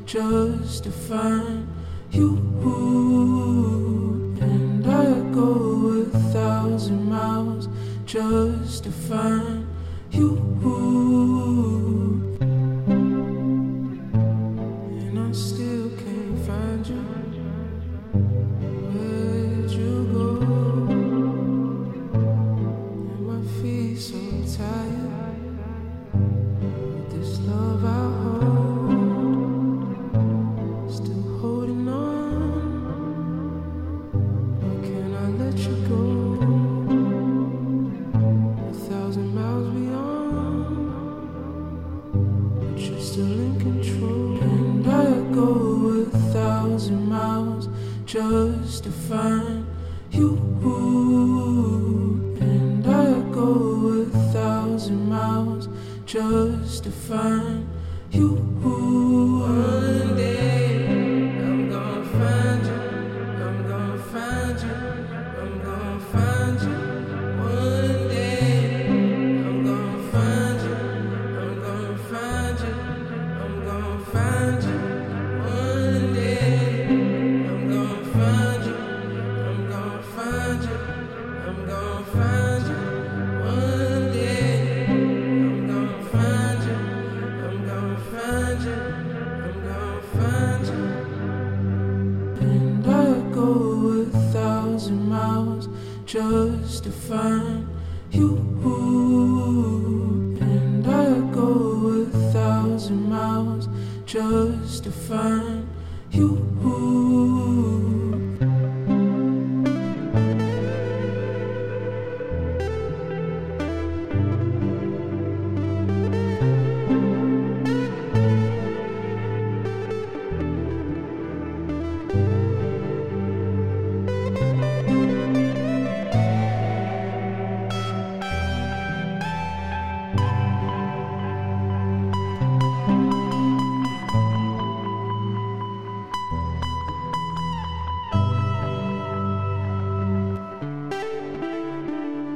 just to find you. And I go 1,000 miles just to find you. And I still can't find you. Where'd you go? And my feet so tired. This love I hold, still holding on. Why can't I let you go? 1,000 miles beyond, but you're still in control. And I go 1,000 miles just to find you. And I go 1,000 miles just to find you. One day I'm gonna find you. I'm gonna find you. I'm gonna find you. One day I'm gonna find you. I'm gonna find you. I'm gonna find you. One day I'm gonna find you. I'm gonna find you. I'm gonna find you. One day I'm gonna find you. I'm gonna find you. I'm gonna find you. And I go 1,000 miles just to find you. And I go 1,000 miles just to find you.